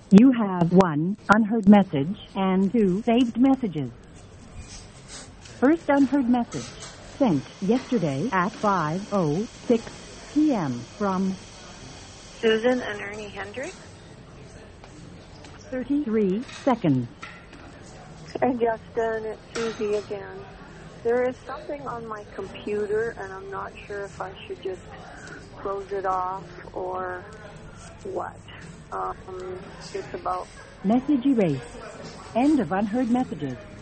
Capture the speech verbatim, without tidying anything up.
You have one unheard message and two saved messages. First unheard message, sent yesterday at five oh six p.m. from Susan and Ernie Hendricks. thirty-three seconds. Hey, Justin, it's Susie again. There is something on my computer, and I'm not sure if I should just close it off or what. Um, it's about... Message erased. End of unheard messages.